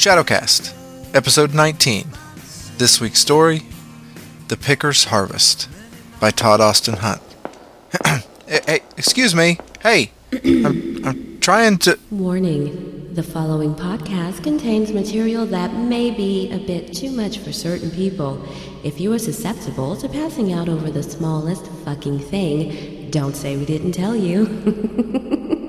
Shadowcast, Episode 19. This week's story, The Picker's Harvest, by Todd Austin Hunt. Hey, excuse me. Hey, I'm trying to... Warning. The following podcast contains material that may be a bit too much for certain people. If you are susceptible to passing out over the smallest fucking thing, don't say we didn't tell you.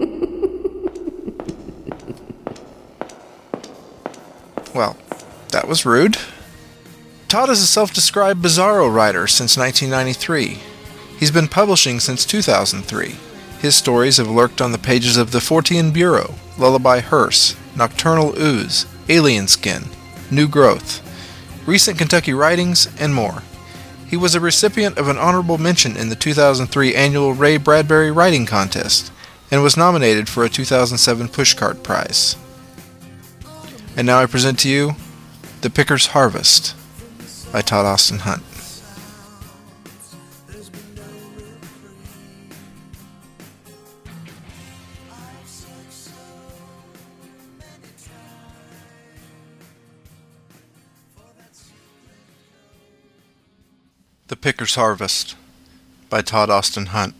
Well, that was rude. Todd is a self-described bizarro writer since 1993. He's been publishing since 2003. His stories have lurked on the pages of The Fortean Bureau, Lullaby Hearse, Nocturnal Ooze, Alien Skin, New Growth, Recent Kentucky Writings, and more. He was a recipient of an honorable mention in the 2003 annual Ray Bradbury Writing Contest, and was nominated for a 2007 Pushcart Prize. And now I present to you, The Picker's Harvest, by Todd Austin Hunt. The Picker's Harvest, by Todd Austin Hunt.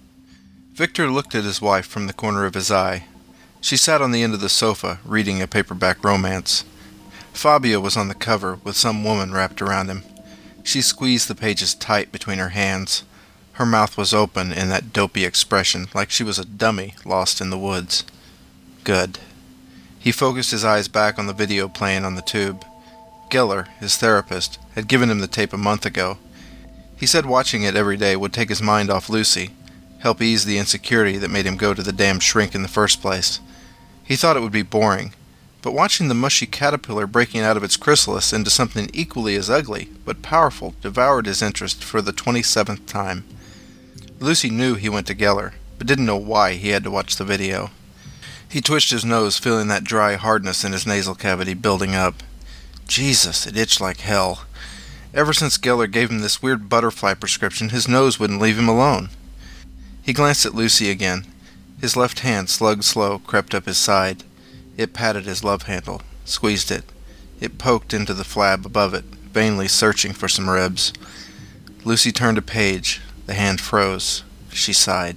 Victor looked at his wife from the corner of his eye. She sat on the end of the sofa, reading a paperback romance. Fabio was on the cover, with some woman wrapped around him. She squeezed the pages tight between her hands. Her mouth was open in that dopey expression, like she was a dummy lost in the woods. Good. He focused his eyes back on the video playing on the tube. Geller, his therapist, had given him the tape a month ago. He said watching it every day would take his mind off Lucy, help ease the insecurity that made him go to the damn shrink in the first place. He thought it would be boring, but watching the mushy caterpillar breaking out of its chrysalis into something equally as ugly, but powerful, devoured his interest for the 27th time. Lucy knew he went to Geller, but didn't know why he had to watch the video. He twitched his nose, feeling that dry hardness in his nasal cavity building up. Jesus, it itched like hell. Ever since Geller gave him this weird butterfly prescription, his nose wouldn't leave him alone. He glanced at Lucy again. His left hand, slug-slow, crept up his side. It patted his love handle, squeezed it. It poked into the flab above it, vainly searching for some ribs. Lucy turned a page. The hand froze. She sighed.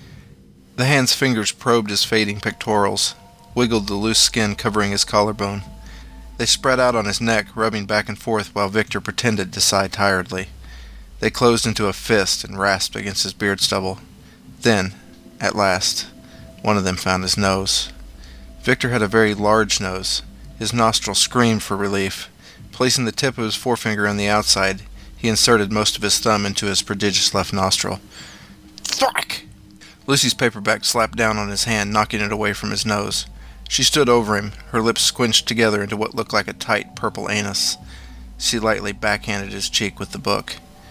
The hand's fingers probed his fading pectorals, wiggled the loose skin covering his collarbone. They spread out on his neck, rubbing back and forth while Victor pretended to sigh tiredly. They closed into a fist and rasped against his beard stubble. Then, at last, one of them found his nose. Victor had a very large nose. His nostril screamed for relief. Placing the tip of his forefinger on the outside, he inserted most of his thumb into his prodigious left nostril. Thwack! Lucy's paperback slapped down on his hand, knocking it away from his nose. She stood over him, her lips squinched together into what looked like a tight purple anus. She lightly backhanded his cheek with the book.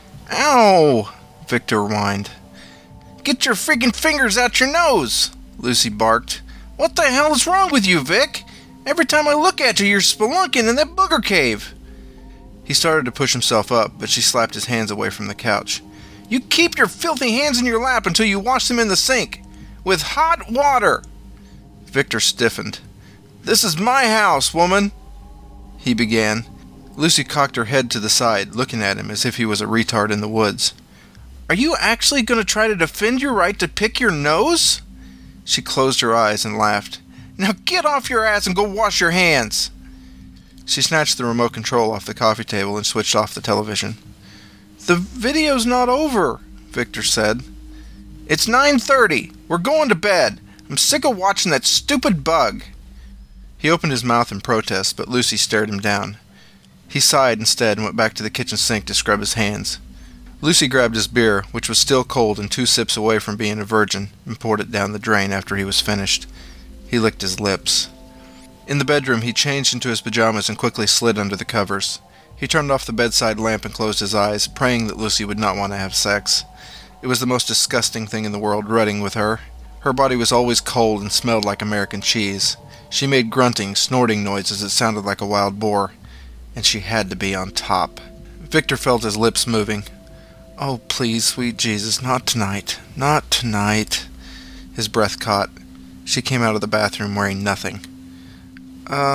Ow! Victor whined. Get your freaking fingers out your nose! Lucy barked. What the hell is wrong with you, Vic? Every time I look at you, you're spelunking in that booger cave. He started to push himself up, but she slapped his hands away from the couch. You keep your filthy hands in your lap until you wash them in the sink. With hot water! Victor stiffened. This is my house, woman! He began. Lucy cocked her head to the side, looking at him as if he was a retard in the woods. Are you actually going to try to defend your right to pick your nose? She closed her eyes and laughed. Now get off your ass and go wash your hands! She snatched the remote control off the coffee table and switched off the television. The video's not over, Victor said. It's 9:30. We're going to bed. I'm sick of watching that stupid bug. He opened his mouth in protest, but Lucy stared him down. He sighed instead and went back to the kitchen sink to scrub his hands. Lucy grabbed his beer, which was still cold and 2 sips away from being a virgin, and poured it down the drain after he was finished. He licked his lips. In the bedroom, he changed into his pajamas and quickly slid under the covers. He turned off the bedside lamp and closed his eyes, praying that Lucy would not want to have sex. It was the most disgusting thing in the world, rutting with her. Her body was always cold and smelled like American cheese. She made grunting, snorting noises that sounded like a wild boar. And she had to be on top. Victor felt his lips moving. Oh, please, sweet Jesus, not tonight. Not tonight. His breath caught. She came out of the bathroom wearing nothing.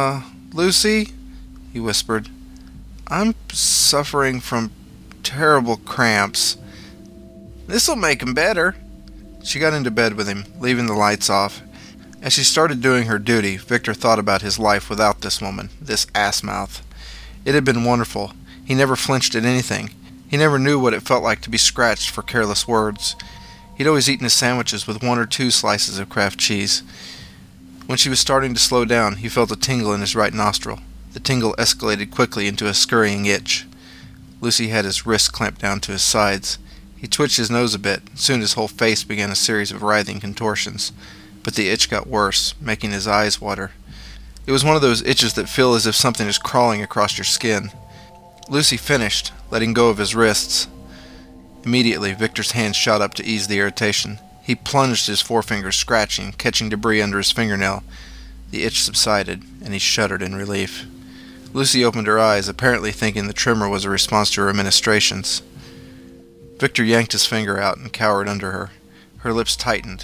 "Lucy," he whispered, "I'm suffering from terrible cramps." "This'll make 'em better." She got into bed with him, leaving the lights off. As she started doing her duty, Victor thought about his life without this woman, this ass-mouth. It had been wonderful. He never flinched at anything. He never knew what it felt like to be scratched for careless words. He'd always eaten his sandwiches with 1 or 2 slices of Kraft cheese. When she was starting to slow down, he felt a tingle in his right nostril. The tingle escalated quickly into a scurrying itch. Lucy had his wrists clamped down to his sides. He twitched his nose a bit. Soon his whole face began a series of writhing contortions. But the itch got worse, making his eyes water. It was one of those itches that feel as if something is crawling across your skin. Lucy finished, letting go of his wrists. Immediately, Victor's hand shot up to ease the irritation. He plunged his forefinger, scratching, catching debris under his fingernail. The itch subsided, and he shuddered in relief. Lucy opened her eyes, apparently thinking the tremor was a response to her ministrations. Victor yanked his finger out and cowered under her. Her lips tightened.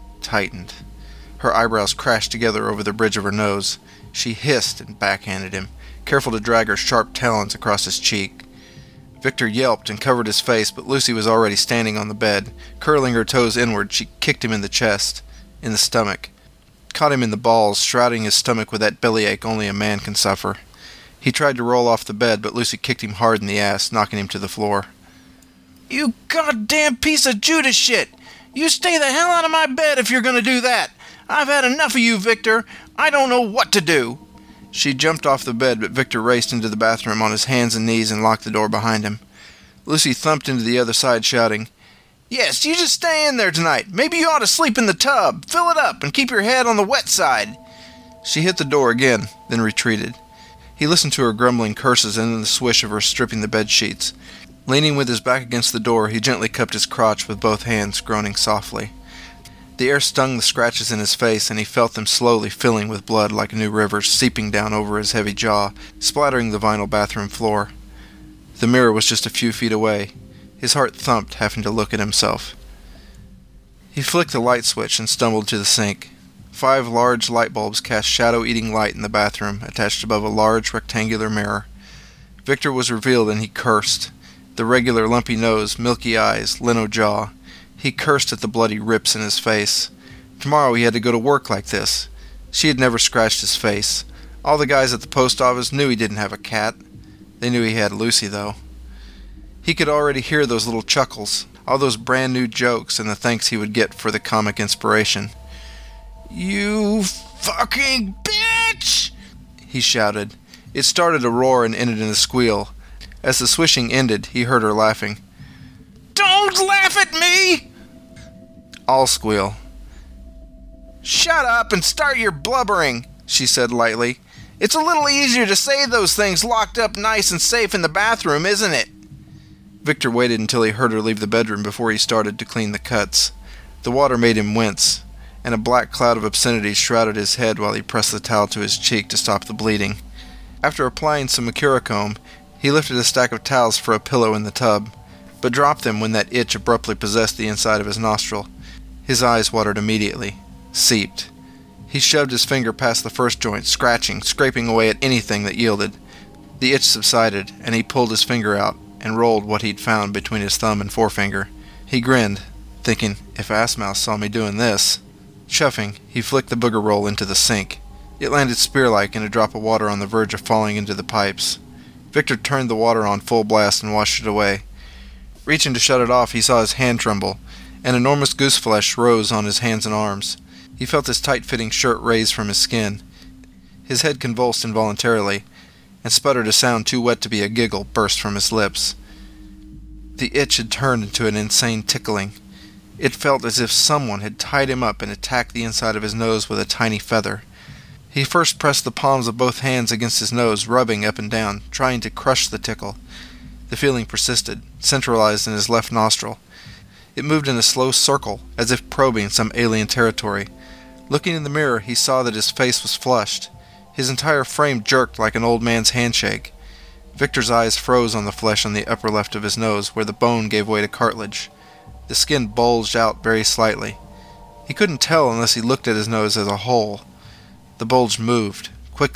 Her eyebrows crashed together over the bridge of her nose. She hissed and backhanded him, careful to drag her sharp talons across his cheek. Victor yelped and covered his face, but Lucy was already standing on the bed. Curling her toes inward, she kicked him in the chest, in the stomach, caught him in the balls, shrouding his stomach with that bellyache only a man can suffer. He tried to roll off the bed, but Lucy kicked him hard in the ass, knocking him to the floor. "You goddamn piece of Judas shit! You stay the hell out of my bed if you're gonna do that! I've had enough of you, Victor! I don't know what to do!" She jumped off the bed, but Victor raced into the bathroom on his hands and knees and locked the door behind him. Lucy thumped into the other side, shouting, "Yes, you just stay in there tonight. Maybe you ought to sleep in the tub. Fill it up and keep your head on the wet side." She hit the door again, then retreated. He listened to her grumbling curses and then the swish of her stripping the bed sheets. Leaning with his back against the door, he gently cupped his crotch with both hands, groaning softly. The air stung the scratches in his face, and he felt them slowly filling with blood like new rivers, seeping down over his heavy jaw, splattering the vinyl bathroom floor. The mirror was just a few feet away. His heart thumped, having to look at himself. He flicked the light switch and stumbled to the sink. 5 large light bulbs cast shadow-eating light in the bathroom, attached above a large rectangular mirror. Victor was revealed, and he cursed. The regular lumpy nose, milky eyes, lino jaw. He cursed at the bloody rips in his face. Tomorrow he had to go to work like this. She had never scratched his face. All the guys at the post office knew he didn't have a cat. They knew he had Lucy, though. He could already hear those little chuckles, all those brand new jokes, and the thanks he would get for the comic inspiration. "You fucking bitch!" he shouted. It started a roar and ended in a squeal. As the swishing ended, he heard her laughing. "Don't laugh at me!" All squeal. "Shut up and start your blubbering," she said lightly. "It's a little easier to say those things locked up nice and safe in the bathroom, isn't it?" Victor waited until he heard her leave the bedroom before he started to clean the cuts. The water made him wince, and a black cloud of obscenity shrouded his head while he pressed the towel to his cheek to stop the bleeding. After applying some Mercurochrome, he lifted a stack of towels for a pillow in the tub, but dropped them when that itch abruptly possessed the inside of his nostril. His eyes watered immediately, seeped. He shoved his finger past the first joint, scratching, scraping away at anything that yielded. The itch subsided, and he pulled his finger out and rolled what he'd found between his thumb and forefinger. He grinned, thinking, if Assmouse saw me doing this. Chuffing, he flicked the booger roll into the sink. It landed spear-like in a drop of water on the verge of falling into the pipes. Victor turned the water on full blast and washed it away. Reaching to shut it off, he saw his hand tremble. An enormous goose flesh rose on his hands and arms. He felt his tight-fitting shirt raise from his skin. His head convulsed involuntarily, and sputtered a sound too wet to be a giggle burst from his lips. The itch had turned into an insane tickling. It felt as if someone had tied him up and attacked the inside of his nose with a tiny feather. He first pressed the palms of both hands against his nose, rubbing up and down, trying to crush the tickle. The feeling persisted, centralized in his left nostril. It moved in a slow circle, as if probing some alien territory. Looking in the mirror, he saw that his face was flushed. His entire frame jerked like an old man's handshake. Victor's eyes froze on the flesh on the upper left of his nose, where the bone gave way to cartilage. The skin bulged out very slightly. He couldn't tell unless he looked at his nose as a whole. The bulge moved, quickly,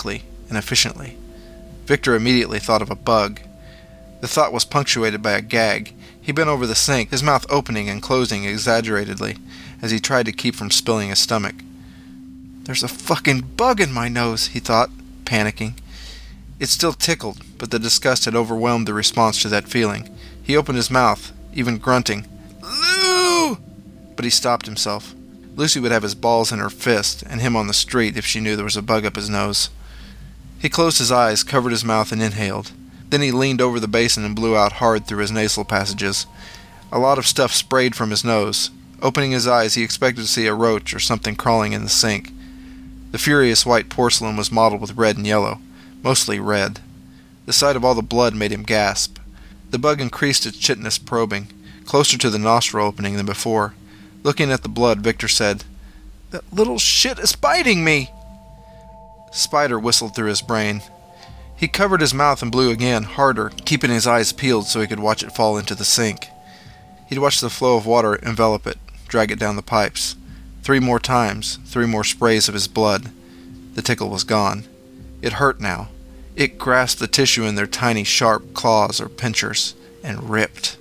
and efficiently. Victor immediately thought of a bug. The thought was punctuated by a gag. He bent over the sink, his mouth opening and closing exaggeratedly as he tried to keep from spilling his stomach. "There's a fucking bug in my nose," he thought, panicking. It still tickled, but the disgust had overwhelmed the response to that feeling. He opened his mouth, even grunting, "Lou!" But he stopped himself. Lucy would have his balls in her fist and him on the street if she knew there was a bug up his nose. He closed his eyes, covered his mouth, and inhaled. Then he leaned over the basin and blew out hard through his nasal passages. A lot of stuff sprayed from his nose. Opening his eyes, he expected to see a roach or something crawling in the sink. The furious white porcelain was mottled with red and yellow, mostly red. The sight of all the blood made him gasp. The bug increased its chitinous probing, closer to the nostril opening than before. Looking at the blood, Victor said, "That little shit is biting me!" Spider whistled through his brain. He covered his mouth and blew again, harder, keeping his eyes peeled so he could watch it fall into the sink. He'd watch the flow of water envelop it, drag it down the pipes. 3 more times, 3 more sprays of his blood. The tickle was gone. It hurt now. It grasped the tissue in their tiny, sharp claws or pinchers, and ripped.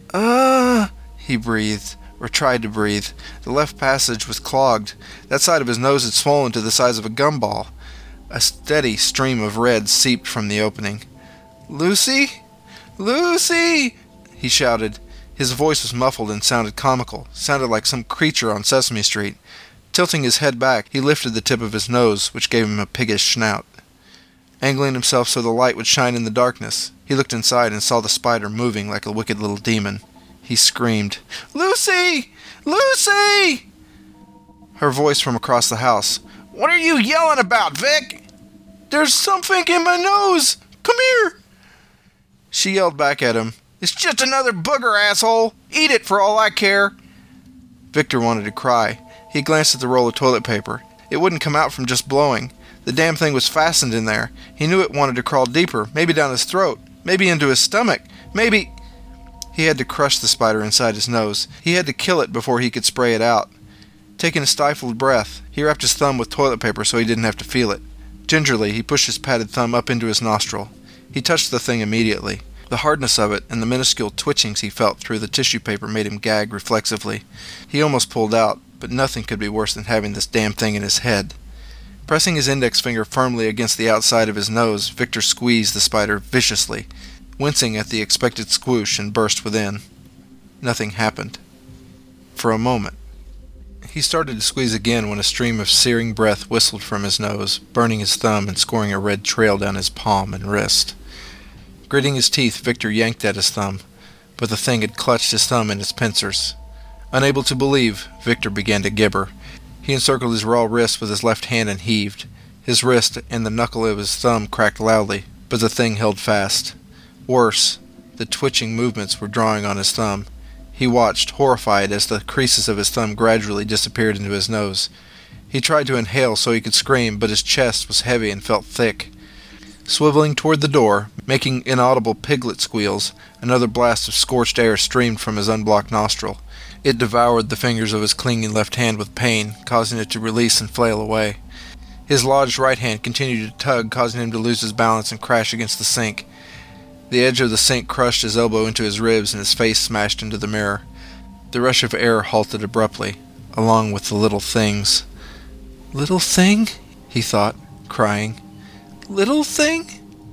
He breathed, or tried to breathe. The left passage was clogged. That side of his nose had swollen to the size of a gumball. A steady stream of red seeped from the opening. "Lucy? Lucy!" he shouted. His voice was muffled and sounded comical, sounded like some creature on Sesame Street. Tilting his head back, he lifted the tip of his nose, which gave him a piggish snout. Angling himself so the light would shine in the darkness, he looked inside and saw the spider moving like a wicked little demon. He screamed, "Lucy! Lucy!" Her voice from across the house. "What are you yelling about, Vic?" "There's something in my nose! Come here!" She yelled back at him, "It's just another booger, asshole! Eat it for all I care!" Victor wanted to cry. He glanced at the roll of toilet paper. It wouldn't come out from just blowing. The damn thing was fastened in there. He knew it wanted to crawl deeper, maybe down his throat, maybe into his stomach, maybe... He had to crush the spider inside his nose. He had to kill it before he could spray it out. Taking a stifled breath, he wrapped his thumb with toilet paper so he didn't have to feel it. Gingerly, he pushed his padded thumb up into his nostril. He touched the thing immediately. The hardness of it and the minuscule twitchings he felt through the tissue paper made him gag reflexively. He almost pulled out, but nothing could be worse than having this damn thing in his head. Pressing his index finger firmly against the outside of his nose, Victor squeezed the spider viciously, wincing at the expected squoosh, and burst within. Nothing happened. For a moment. He started to squeeze again when a stream of searing breath whistled from his nose, burning his thumb and scoring a red trail down his palm and wrist. Gritting his teeth, Victor yanked at his thumb, but the thing had clutched his thumb in its pincers. Unable to believe, Victor began to gibber. He encircled his raw wrist with his left hand and heaved. His wrist and the knuckle of his thumb cracked loudly, but the thing held fast. Worse, the twitching movements were drawing on his thumb. He watched, horrified, as the creases of his thumb gradually disappeared into his nose. He tried to inhale so he could scream, but his chest was heavy and felt thick. Swiveling toward the door, making inaudible piglet squeals, another blast of scorched air streamed from his unblocked nostril. It devoured the fingers of his clinging left hand with pain, causing it to release and flail away. His lodged right hand continued to tug, causing him to lose his balance and crash against the sink. The edge of the sink crushed his elbow into his ribs and his face smashed into the mirror. The rush of air halted abruptly, along with the little things. "Little thing?" he thought, crying. "Little thing?"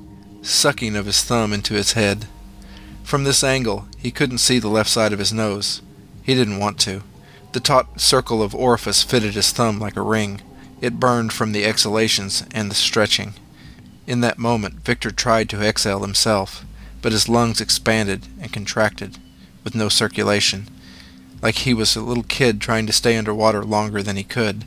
Sucking of his thumb into his head. From this angle, he couldn't see the left side of his nose. He didn't want to. The taut circle of orifice fitted his thumb like a ring. It burned from the exhalations and the stretching. In that moment, Victor tried to exhale himself, but his lungs expanded and contracted, with no circulation, like he was a little kid trying to stay underwater longer than he could.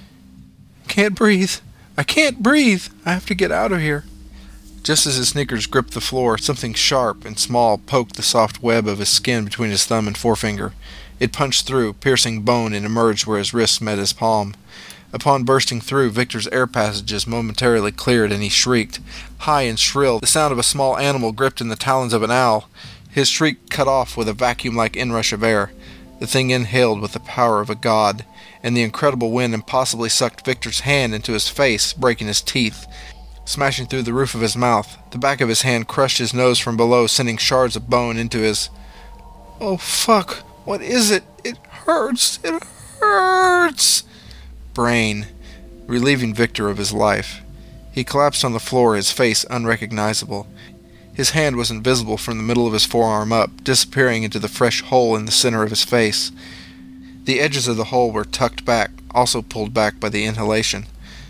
"Can't breathe! I can't breathe! I have to get out of here!" Just as his sneakers gripped the floor, something sharp and small poked the soft web of his skin between his thumb and forefinger. It punched through, piercing bone, and emerged where his wrist met his palm. Upon bursting through, Victor's air passages momentarily cleared, and he shrieked, high and shrill, the sound of a small animal gripped in the talons of an owl. His shriek cut off with a vacuum-like inrush of air. The thing inhaled with the power of a god, and the incredible wind impossibly sucked Victor's hand into his face, breaking his teeth. smashing through the roof of his mouth. The back of his hand crushed his nose from below, sending shards of bone into his... Oh, fuck. What is it? It hurts. It hurts. Brain, relieving Victor of his life. He collapsed on the floor, his face unrecognizable. His hand was invisible from the middle of his forearm up, disappearing into the fresh hole in the center of his face. The edges of the hole were tucked back, also pulled back by the inhalation.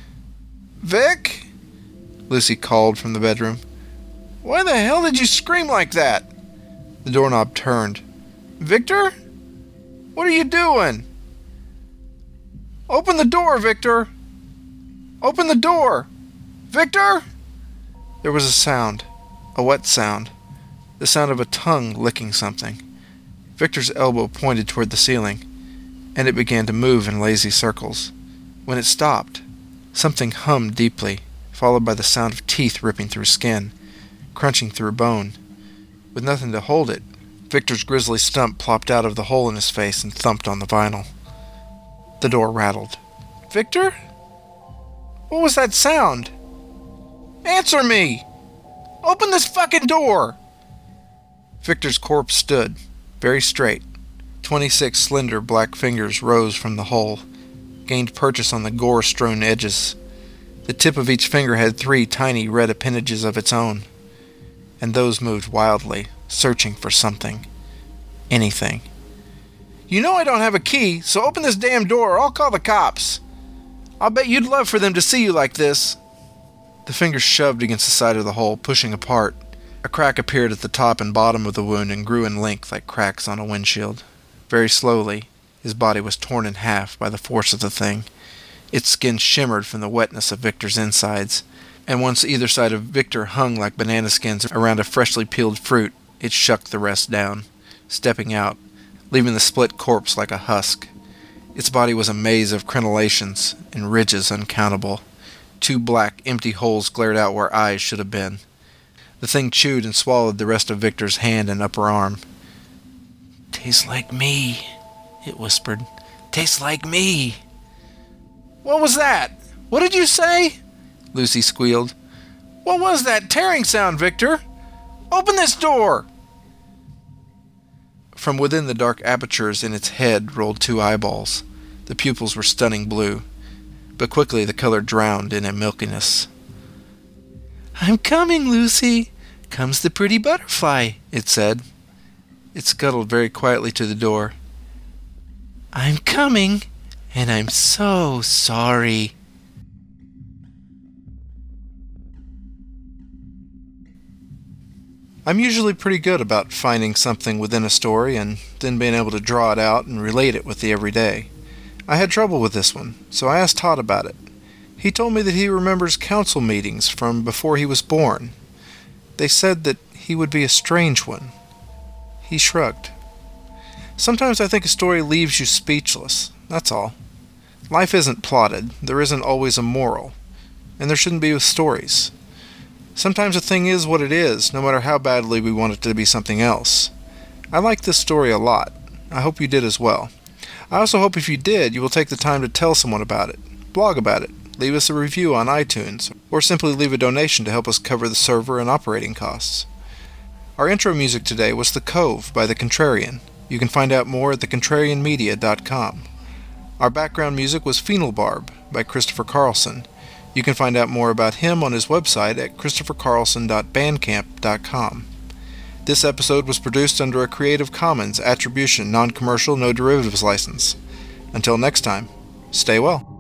"Vic?" Lucy called from the bedroom. "Why the hell did you scream like that?" The doorknob turned. "Victor? What are you doing?" "Open the door, Victor! Open the door! Victor!" There was a sound, a wet sound, the sound of a tongue licking something. Victor's elbow pointed toward the ceiling, and it began to move in lazy circles. When it stopped, something hummed deeply, followed by the sound of teeth ripping through skin, crunching through bone. With nothing to hold it, Victor's grisly stump plopped out of the hole in his face and thumped on the vinyl. The door rattled. "Victor? What was that sound? Answer me! Open this fucking door!" Victor's corpse stood, very straight. 26 slender black fingers rose from the hole, gained purchase on the gore-strewn edges. The tip of each finger had 3 tiny red appendages of its own, and those moved wildly, searching for something. Anything. "You know I don't have a key, so open this damn door or I'll call the cops. I'll bet you'd love for them to see you like this." The fingers shoved against the side of the hole, pushing apart. A crack appeared at the top and bottom of the wound and grew in length like cracks on a windshield. Very slowly, his body was torn in half by the force of the thing. Its skin shimmered from the wetness of Victor's insides, and once either side of Victor hung like banana skins around a freshly peeled fruit, it shucked the rest down, stepping out, leaving the split corpse like a husk. Its body was a maze of crenellations and ridges uncountable. 2 black, empty holes glared out where eyes should have been. The thing chewed and swallowed the rest of Victor's hand and upper arm. "Tastes like me," it whispered. "Tastes like me." "What was that? What did you say?" Lucy squealed. "What was that tearing sound, Victor? Open this door!" From within the dark apertures in its head rolled 2 eyeballs. The pupils were stunning blue, but quickly the color drowned in a milkiness. "I'm coming, Lucy. Comes the pretty butterfly," it said. It scuttled very quietly to the door. "I'm coming, and I'm so sorry." I'm usually pretty good about finding something within a story and then being able to draw it out and relate it with the everyday. I had trouble with this one, so I asked Todd about it. He told me that he remembers council meetings from before he was born. They said that he would be a strange one. He shrugged. Sometimes I think a story leaves you speechless, that's all. Life isn't plotted, there isn't always a moral, and there shouldn't be with stories. Sometimes a thing is what it is, no matter how badly we want it to be something else. I like this story a lot. I hope you did as well. I also hope if you did, you will take the time to tell someone about it, blog about it, leave us a review on iTunes, or simply leave a donation to help us cover the server and operating costs. Our intro music today was The Cove by The Contrarian. You can find out more at thecontrarianmedia.com. Our background music was Phenolbarb by Christopher Carlson. You can find out more about him on his website at christophercarlson.bandcamp.com. This episode was produced under a Creative Commons Attribution Non-Commercial No Derivatives license. Until next time, stay well.